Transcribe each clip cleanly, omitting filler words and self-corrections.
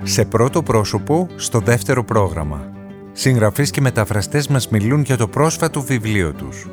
Σε πρώτο πρόσωπο, στο δεύτερο πρόγραμμα. Συγγραφείς και μεταφραστές μας μιλούν για το πρόσφατο βιβλίο τους.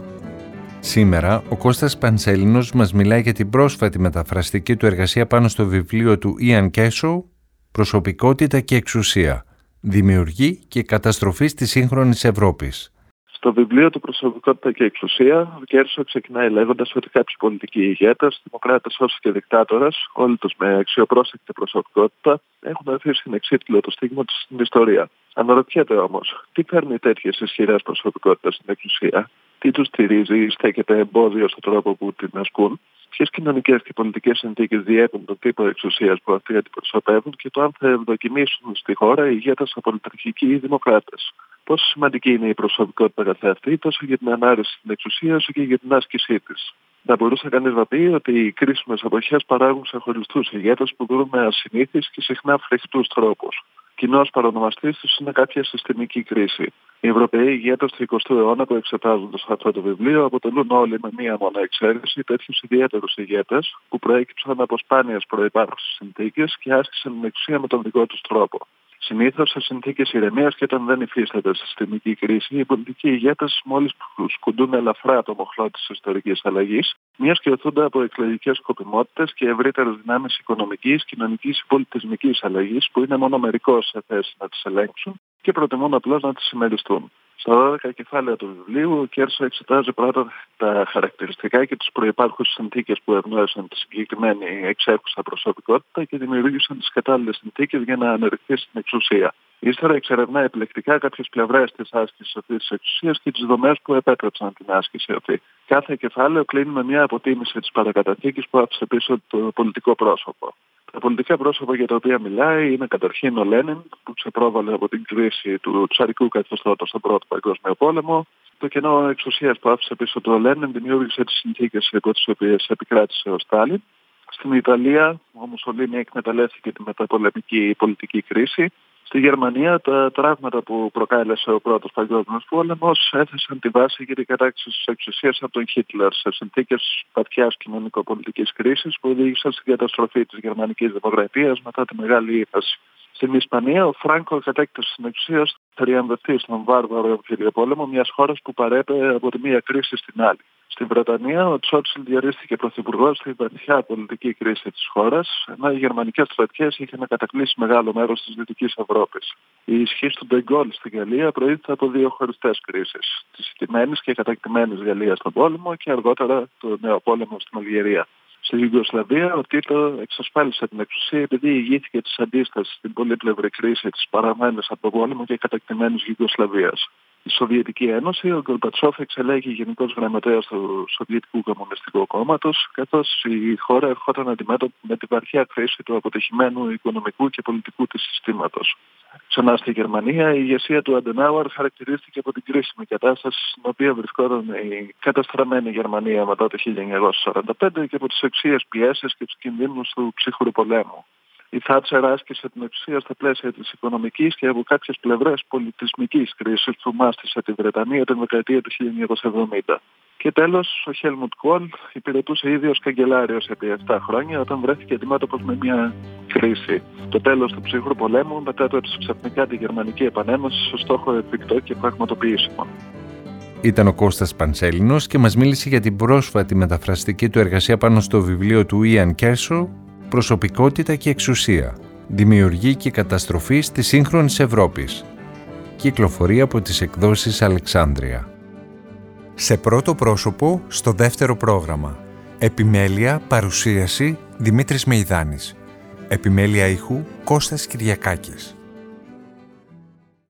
Σήμερα, ο Κώστας Πανσέλινος μας μιλάει για την πρόσφατη μεταφραστική του εργασία πάνω στο βιβλίο του Ιαν Κέσο «Προσωπικότητα και εξουσία. Δημιουργή και καταστροφή της σύγχρονης Ευρώπης». Στο βιβλίο του «Προσωπικότητα και εξουσία», ο Κέρσο ξεκινάει λέγοντας ότι κάποιοι πολιτικοί ηγέτες, δημοκράτες όσο και δικτάτορες, όλοι τους με αξιοπρόσεκτη προσωπικότητα, έχουν αφήσει στην εξίτηλο το στίγμα τους στην ιστορία. Αναρωτιέται όμως, τι φέρνει τέτοιες ισχυρές προσωπικότητες στην εξουσία, τι τους στηρίζει ή στέκεται εμπόδιο στον τρόπο που την ασκούν, ποιες κοινωνικές και πολιτικές συνθήκες διέπουν τον τύπο εξουσίας που αυτοί αντιπροσωπεύουν και το αν θα ευδοκιμήσουν στη χώρα οι ηγέτες απολυταρχικοί ή δημοκράτες. Πόσο σημαντική είναι η προσωπικότητα καθεαυτή, τόσο για την ανάρρωση στην εξουσία, όσο και για την άσκησή της. Θα μπορούσε κανείς να πει ότι οι κρίσιμες εποχές παράγουν ξεχωριστούς ηγέτες που δρούν με ασυνήθεις και συχνά φρικτούς τρόπους. Κοινός παρονομαστής τους είναι κάποια συστημική κρίση. Οι Ευρωπαίοι ηγέτες του 20ου αιώνα που εξετάζονται σε αυτό το βιβλίο αποτελούν όλοι με μία μόνο εξαίρεση τέτοιους ιδιαίτερους ηγέτες που προέκυψαν από σπάνιες προϋπάρχουσες συνθήκες και άσκησαν την εξουσία με τον δικό τους τρόπο. Συνήθως σε συνθήκες ηρεμίας και όταν δεν υφίσταται συστημική κρίση, οι πολιτικοί ηγέτες μόλις σκουντούν ελαφρά το μοχλό της ιστορικής αλλαγής, μιας και οθούνται από εκλογικές σκοπιμότητες και ευρύτερες δυνάμεις οικονομικής, κοινωνικής ή πολιτισμικής αλλαγής που είναι μόνο μερικώς σε θέση να τις ελέγξουν και προτιμούν απλώς να τις συμμεριστούν. Στα 12 κεφάλαια του βιβλίου, ο Κέρσο εξετάζει πρώτα τα χαρακτηριστικά και τις προϋπάρχουσες συνθήκες που ευνόησαν τη συγκεκριμένη εξέχουσα προσωπικότητα και δημιουργήσαν τις κατάλληλες συνθήκες για να ανερριχθεί στην εξουσία. Ύστερα εξερευνά επιλεκτικά κάποιες πλευρές της άσκησης αυτής της εξουσίας και τις δομές που επέτρεψαν την άσκηση αυτή. Κάθε κεφάλαιο κλείνει με μια αποτίμηση της παρακαταθήκης που άφησε πίσω το πολιτικό πρόσωπο. Τα πολιτικά πρόσωπα για τα οποία μιλάει είναι καταρχήν ο Λένιν, που ξεπρόβαλε από την κρίση του τσαρικού καθεστώτος στον Πρώτο Παγκόσμιο Πόλεμο. Το κενό εξουσίας που άφησε πίσω του Λένιν δημιούργησε τις συνθήκες υπό τις οποίες επικράτησε ο Στάλιν. Στην Ιταλία, ο Μουσολίνι εκμεταλλεύτηκε τη μεταπολεμική πολιτική κρίση. Στη Γερμανία, τα τραύματα που προκάλεσε ο Πρώτος Παγκόσμιος Πόλεμος έθεσαν τη βάση για την κατάκτηση της εξουσίας από τον Χίτλερ σε συνθήκες βαθιάς κοινωνικοπολιτικής κρίσης που οδήγησαν στην καταστροφή της γερμανικής δημοκρατίας μετά τη Μεγάλη Ύφαση. Στην Ισπανία, ο Φράνκο κατέκτησε την εξουσία θριαμβευτή στον βάρβαρο εμφύλιο πόλεμο μιας χώρας που παρέπε από τη μία κρίση στην άλλη. Στη Βρετανία, ο Τσόρτσιλ διορίστηκε πρωθυπουργός στη βαθιά πολιτική κρίση της χώρας, ενώ οι γερμανικές στρατιές είχαν κατακλείσει μεγάλο μέρος της Δυτικής Ευρώπης. Η ισχύ του Ντεγκόλ στη Γαλλία προήλθε από δύο χωριστές κρίσεις. Της ηττημένης και κατακτημένης Γαλλίας στον πόλεμο και αργότερα το νέο πόλεμο στην Αλγερία. Στη Ιουγκοσλαβία, ο Τίτο εξασφάλισε την εξουσία επειδή ηγήθηκε της αντίστασης στην πολύπλευρη κρίση της παραμένης από τον πόλεμο και κατακτημένης Ιουγκοσλαβίας. Η Σοβιετική Ένωση, ο Γκορμπατσόφ εξελέγει γενικός γραμματέας του Σοβιετικού Κομμουνιστικού Κόμματος, καθώς η χώρα ερχόταν αντιμέτωπη με την βαθιά κρίση του αποτυχημένου οικονομικού και πολιτικού της συστήματος. Ξανά στη Γερμανία, η ηγεσία του Αντενάουερ χαρακτηρίστηκε από την κρίσιμη κατάσταση στην οποία βρισκόταν η καταστραμμένη Γερμανία μετά το 1945 και από τις εξαίες πιέσεις και τους κινδύνους του ψυχρού πολέμου. Η Θάτσερ άσκησε την εξουσία στα πλαίσια της οικονομικής και από κάποιες πλευρές πολιτισμικής κρίσης που μάστησε τη Βρετανία την δεκαετία του 1970. Και τέλος, ο Χέλμουντ Κόλ υπηρετούσε ήδη ως καγκελάριος επί 7 χρόνια όταν βρέθηκε αντιμέτωπος με μια κρίση. Το τέλος του ψυχρού πολέμου μετέτρεψε ξαφνικά τη Γερμανική Επανένωση σε στόχο εφικτό και πραγματοποιήσιμο. Ήταν ο Κώστας Πανσέλινος και μας μίλησε για την πρόσφατη μεταφραστική του εργασία πάνω στο βιβλίο του Ιαν Κέσο «Προσωπικότητα και εξουσία. Δημιουργή και καταστροφή της σύγχρονης Ευρώπης». Κυκλοφορεί από τις εκδόσεις Αλεξάνδρεια. Σε πρώτο πρόσωπο, στο δεύτερο πρόγραμμα. Επιμέλεια, παρουσίαση, Δημήτρης Μεϊδάνης. Επιμέλεια ήχου, Κώστας Κυριακάκης.